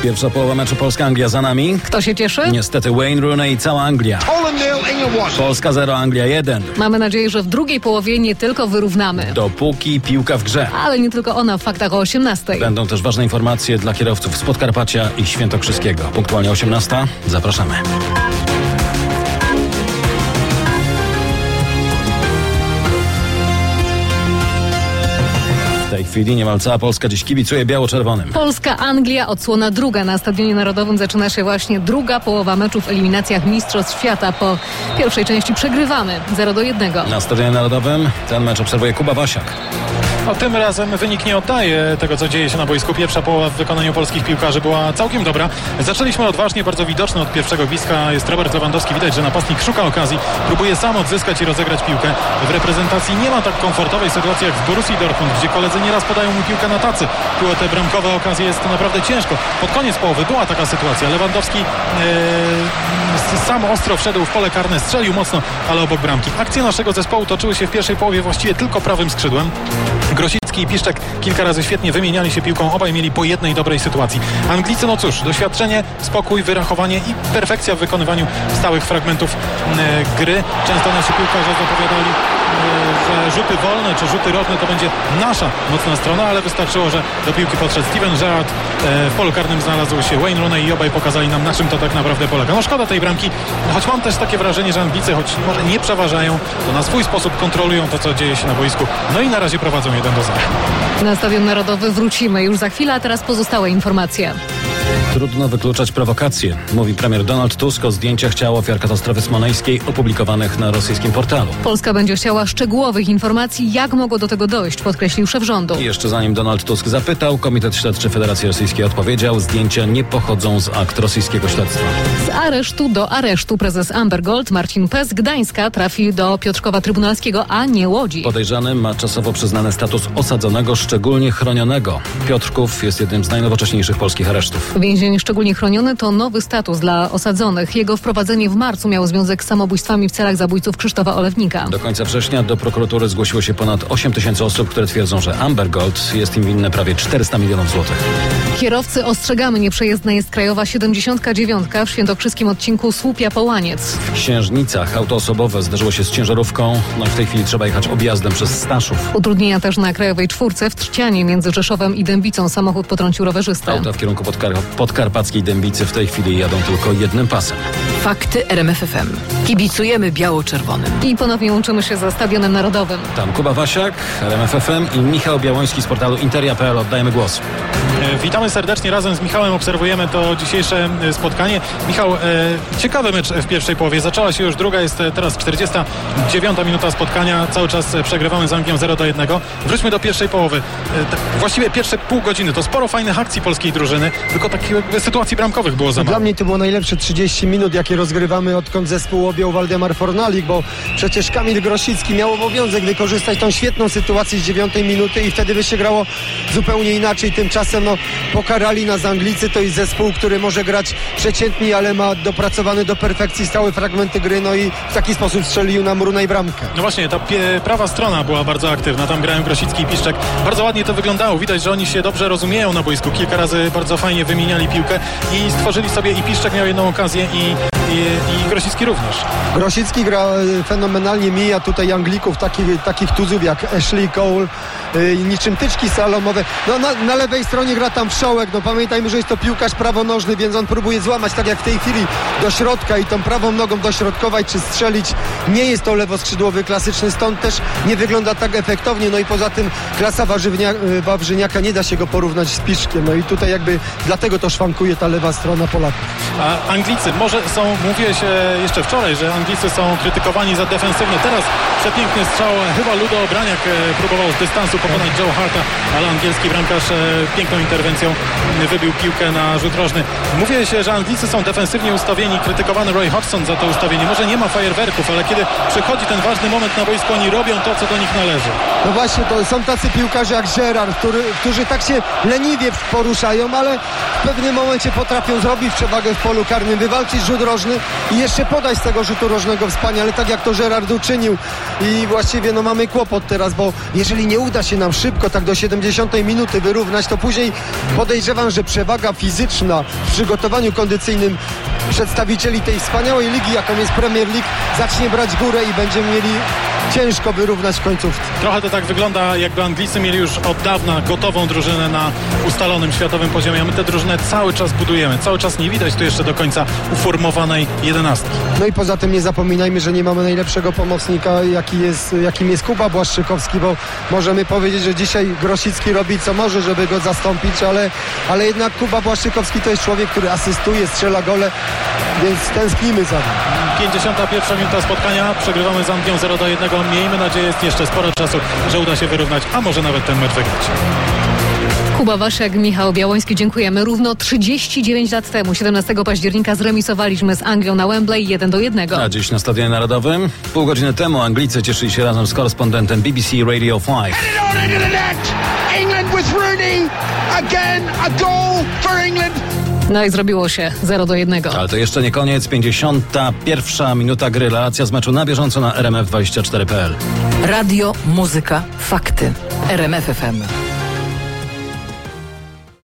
Pierwsza połowa meczu Polska-Anglia za nami. Kto się cieszy? Niestety Wayne Rooney i cała Anglia. Polska 0, Anglia 1. Mamy nadzieję, że w drugiej połowie nie tylko wyrównamy. Dopóki piłka w grze. Ale nie tylko ona, w faktach o 18:00. Będą też ważne informacje dla kierowców z Podkarpacia i Świętokrzyskiego. Punktualnie 18:00. Zapraszamy. W tej chwili niemal cała Polska dziś kibicuje biało-czerwonym. Polska-Anglia, odsłona druga. Na Stadionie Narodowym zaczyna się właśnie druga połowa meczu w eliminacjach Mistrzostw Świata. Po pierwszej części przegrywamy 0-1. Na Stadionie Narodowym ten mecz obserwuje Kuba Wasiak. No, tym razem wynik nie oddaje tego, co dzieje się na boisku. Pierwsza połowa w wykonaniu polskich piłkarzy była całkiem dobra. Zaczęliśmy odważnie, bardzo widoczne od pierwszego bliska jest Robert Lewandowski. Widać, że napastnik szuka okazji, próbuje sam odzyskać i rozegrać piłkę. W reprezentacji nie ma tak komfortowej sytuacji jak w Borussii Dortmund, gdzie koledzy nieraz podają mu piłkę na tacy. Tu o te bramkowe okazje jest naprawdę ciężko. Pod koniec połowy była taka sytuacja. Lewandowski sam ostro wszedł w pole karne, strzelił mocno, ale obok bramki. Akcje naszego zespołu toczyły się w pierwszej połowie właściwie tylko prawym skrzydłem. Grosicki i Piszczek kilka razy świetnie wymieniali się piłką, obaj mieli po jednej dobrej sytuacji. Anglicy, no cóż, doświadczenie, spokój, wyrachowanie i perfekcja w wykonywaniu stałych fragmentów gry. Często nasi piłkarze zapowiadali, że rzuty wolne czy rzuty rożne to będzie nasza mocna strona, ale wystarczyło, że do piłki podszedł Steven Gerrard, w polu karnym znalazł się Wayne Rooney i obaj pokazali nam, na czym to tak naprawdę polega. No szkoda tej bramki, choć mam też takie wrażenie, że Anglicy, choć może nie przeważają, to na swój sposób kontrolują to, co dzieje się na boisku. No i na razie prowadzą 1-0. Na Stadion Narodowy wrócimy już za chwilę, a teraz pozostałe informacje. Trudno wykluczać prowokacje, mówi premier Donald Tusk o zdjęciach ciał ofiar katastrofy smoleńskiej opublikowanych na rosyjskim portalu. Polska będzie chciała szczegółowych informacji, jak mogło do tego dojść, podkreślił szef rządu. I jeszcze zanim Donald Tusk zapytał, Komitet Śledczy Federacji Rosyjskiej odpowiedział, zdjęcia nie pochodzą z akt rosyjskiego śledztwa. Z aresztu do aresztu prezes Amber Gold Marcin P. z Gdańska trafi do Piotrkowa Trybunalskiego, a nie Łodzi. Podejrzany ma czasowo przyznany status osadzonego, szczególnie chronionego. Piotrków jest jednym z najnowocześniejszych polskich aresztów. Więzień szczególnie chroniony to nowy status dla osadzonych. Jego wprowadzenie w marcu miało związek z samobójstwami w celach zabójców Krzysztofa Olewnika. Do końca września do prokuratury zgłosiło się ponad 8 000 osób, które twierdzą, że Amber Gold jest im winne prawie 400 milionów złotych. Kierowcy, ostrzegamy, nieprzejezdna jest krajowa 79 w świętokrzyskim odcinku Słupia-Połaniec. W Księżnicach auto osobowe zderzyło się z ciężarówką. No i w tej chwili trzeba jechać objazdem przez Staszów. Utrudnienia też na Krajowej 4 w Trzcianie między Rzeszowem i Dębicą. Samochód potrącił rowerzystę. Auta w kierunku podkarpackiej Dębicy w tej chwili jadą tylko jednym pasem. Fakty RMF FM. Kibicujemy biało-czerwonym. I ponownie łączymy się ze Stadionem Narodowym. Tam Kuba Wasiak, RMF FM i Michał Białoński z portalu Interia.pl. Oddajemy głos. Witamy serdecznie, razem z Michałem obserwujemy to dzisiejsze spotkanie. Michał, ciekawy mecz w pierwszej połowie. Zaczęła się już druga, jest teraz 49 minuta spotkania. Cały czas przegrywamy z Anglią 0-1. Wróćmy do pierwszej połowy. Właściwie pierwsze pół godziny to sporo fajnych akcji polskiej drużyny, tylko takich sytuacji bramkowych było za mało. Dla mnie to było najlepsze 30 minut, jakie rozgrywamy, odkąd zespół objął Waldemar Fornalik, bo przecież Kamil Grosicki miał obowiązek wykorzystać tą świetną sytuację z 9 minuty i wtedy by się grało zupełnie inaczej. Tymczasem pokarali nas Anglicy, to jest zespół, który może grać przeciętnie, ale ma dopracowane do perfekcji stałe fragmenty gry, no i w taki sposób strzelił nam Rooney bramkę. No właśnie, ta prawa strona była bardzo aktywna, tam grają Grosicki i Piszczek. Bardzo ładnie to wyglądało, widać, że oni się dobrze rozumieją na boisku. Kilka razy bardzo fajnie wymieniali piłkę i stworzyli sobie, i Piszczek miał jedną okazję i Grosicki również. Grosicki gra fenomenalnie, mija tutaj Anglików, takich tuzów jak Ashley Cole, niczym tyczki salomowe. No, na lewej stronie gra tam Wszołek, no pamiętajmy, że jest to piłkarz prawonożny, więc on próbuje złamać, tak jak w tej chwili, do środka i tą prawą nogą dośrodkować czy strzelić. Nie jest to lewoskrzydłowy klasyczny, stąd też nie wygląda tak efektownie, no i poza tym klasa Wawrzyniaka, nie da się go porównać z Piszkiem, no i tutaj jakby dlatego to szwankuje ta lewa strona Polaków. A Anglicy może są, mówię się jeszcze wczoraj, że Anglicy są krytykowani za defensywne. Teraz przepiękny strzał, chyba Ludo Obraniak próbował z dystansu pokonać Joe Harta, ale angielski bramkarz piękną interwencją wybił piłkę na rzut rożny. Mówię się, że Anglicy są defensywnie ustawieni, krytykowany Roy Hodgson za to ustawienie. Może nie ma fajerwerków, ale kiedy przychodzi ten ważny moment na boisku, oni robią to, co do nich należy. No właśnie, to są tacy piłkarze jak Gerrard, którzy tak się leniwie poruszają, ale w pewnym momencie potrafią zrobić przewagę w polu karnym, wywalczyć rzut rożny i jeszcze podać z tego rzutu rożnego wspaniale, tak jak to Gerrard uczynił. I właściwie mamy kłopot teraz, bo jeżeli nie uda się nam szybko, tak do 70 minuty wyrównać, to później podejrzewam, że przewaga fizyczna w przygotowaniu kondycyjnym przedstawicieli tej wspaniałej ligi, jaką jest Premier League, zacznie brać górę i będziemy mieli ciężko wyrównać w końcówce. Trochę to tak wygląda, jakby Anglicy mieli już od dawna gotową drużynę na ustalonym światowym poziomie, a my tę drużynę cały czas budujemy. Cały czas nie widać tu jeszcze do końca uformowanej 11. No i poza tym nie zapominajmy, że nie mamy najlepszego pomocnika, jakim jest Kuba Błaszczykowski, bo możemy powiedzieć, że dzisiaj Grosicki robi co może, żeby go zastąpić, ale jednak Kuba Błaszczykowski to jest człowiek, który asystuje, strzela gole, więc tęsknimy za nim. 51. minuta spotkania. Przegrywamy z Anglią 0-1. Miejmy nadzieję, jest jeszcze sporo czasu, że uda się wyrównać, a może nawet ten mecz wygrać. Kuba Wasiak, Michał Białoński, dziękujemy. Równo 39 lat temu, 17 października, zremisowaliśmy z Anglią na Wembley 1-1. A dziś na Stadionie Narodowym? Pół godziny temu Anglicy cieszyli się razem z korespondentem BBC Radio 5. England with Rooney. Again, a goal for England. No i zrobiło się 0-1. Ale to jeszcze nie koniec. 51. minuta gry. Relacja z meczu na bieżąco na RMF24.pl. Radio, muzyka, fakty. RMF FM.